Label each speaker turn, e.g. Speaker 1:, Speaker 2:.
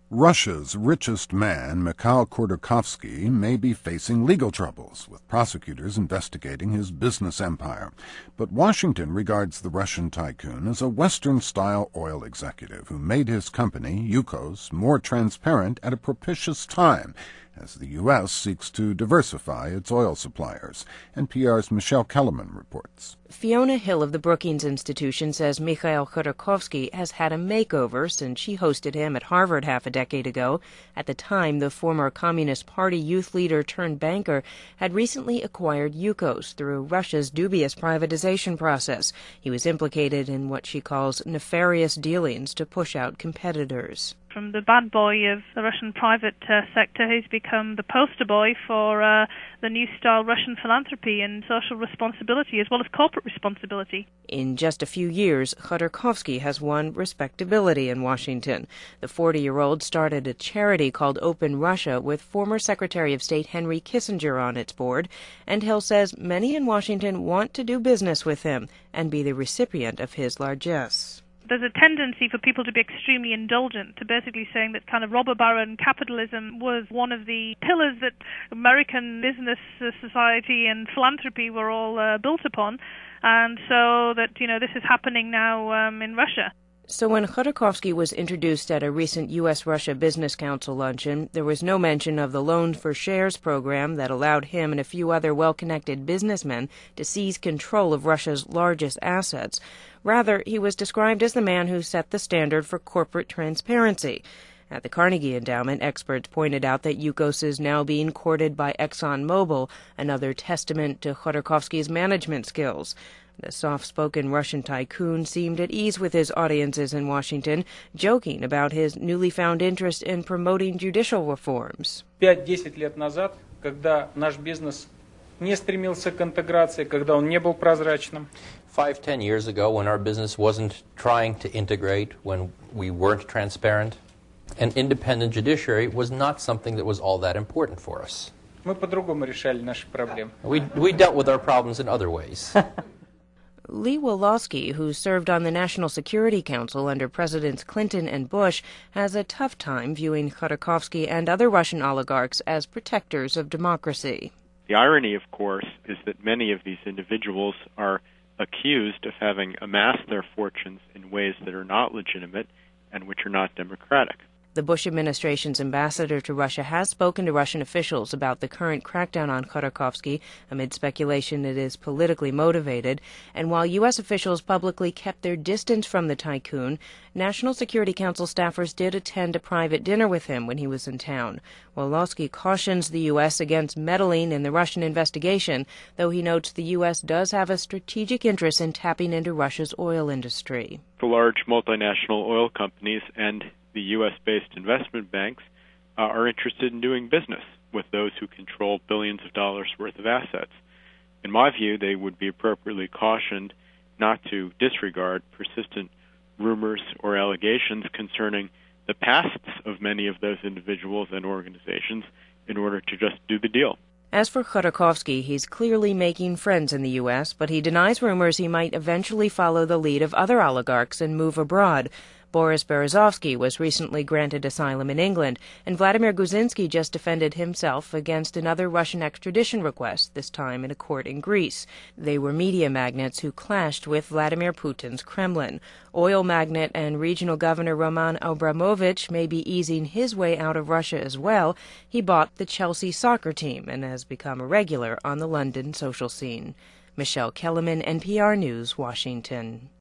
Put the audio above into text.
Speaker 1: Russia's richest man, Mikhail Khodorkovsky, may be facing legal troubles, with prosecutors investigating his business empire. But Washington regards the Russian tycoon as a Western-style oil executive who made his company, Yukos, more transparent at a propitious time, as the U.S. seeks to diversify its oil suppliers. NPR's Michelle Kellerman reports.
Speaker 2: Fiona Hill of the Brookings Institution says Mikhail Khodorkovsky has had a makeover since she hosted him at Harvard half a decade ago. At the time, the former Communist Party youth leader turned banker had recently acquired Yukos through Russia's dubious privatization process. He was implicated in what she calls nefarious dealings to push out competitors.
Speaker 3: From the bad boy of the Russian private sector, he's become the poster boy for the new style Russian philanthropy and social responsibility, as well as corporate responsibility.
Speaker 2: In just a few years, Khodorkovsky has won respectability in Washington. The 40-year-old started a charity called Open Russia with former Secretary of State Henry Kissinger on its board, and Hill says many in Washington want to do business with him and be the recipient of his largesse.
Speaker 3: There's a tendency for people to be extremely indulgent, to basically saying that kind of robber baron capitalism was one of the pillars that American business society and philanthropy were all built upon, and so that, this is happening now in Russia.
Speaker 2: So when Khodorkovsky was introduced at a recent U.S.-Russia Business Council luncheon, there was no mention of the Loan for Shares program that allowed him and a few other well-connected businessmen to seize control of Russia's largest assets. Rather, he was described as the man who set the standard for corporate transparency. At the Carnegie Endowment, experts pointed out that Yukos is now being courted by ExxonMobil, another testament to Khodorkovsky's management skills. The soft-spoken Russian tycoon seemed at ease with his audiences in Washington, joking about his newly found interest in promoting judicial reforms.
Speaker 4: 5-10 лет назад, когда наш бизнес не стремился к интеграции, когда он не был прозрачным.
Speaker 5: 5-10 years ago, when our business wasn't trying to integrate, when we weren't transparent, an independent judiciary was not something that was all that important for us.
Speaker 4: Мы по-другому решали наши проблемы.
Speaker 5: We dealt with our problems in other ways.
Speaker 2: Lee Wolosky, who served on the National Security Council under Presidents Clinton and Bush, has a tough time viewing Khodorkovsky and other Russian oligarchs as protectors of democracy.
Speaker 6: The irony, of course, is that many of these individuals are accused of having amassed their fortunes in ways that are not legitimate and which are not democratic.
Speaker 2: The Bush administration's ambassador to Russia has spoken to Russian officials about the current crackdown on Khodorkovsky amid speculation it is politically motivated. And while U.S. officials publicly kept their distance from the tycoon, National Security Council staffers did attend a private dinner with him when he was in town. Wolosky cautions the U.S. against meddling in the Russian investigation, though he notes the U.S. does have a strategic interest in tapping into Russia's oil industry.
Speaker 6: The large multinational oil companies and the U.S.-based investment banks are interested in doing business with those who control billions of dollars worth of assets. In my view, they would be appropriately cautioned not to disregard persistent rumors or allegations concerning the pasts of many of those individuals and organizations in order to just do the deal.
Speaker 2: As for Khodorkovsky, he's clearly making friends in the U.S., but he denies rumors he might eventually follow the lead of other oligarchs and move abroad. Boris Berezovsky was recently granted asylum in England, and Vladimir Guzinski just defended himself against another Russian extradition request, this time in a court in Greece. They were media magnates who clashed with Vladimir Putin's Kremlin. Oil magnate and regional governor Roman Abramovich may be easing his way out of Russia as well. He bought the Chelsea soccer team and has become a regular on the London social scene. Michelle Kellerman, NPR News, Washington.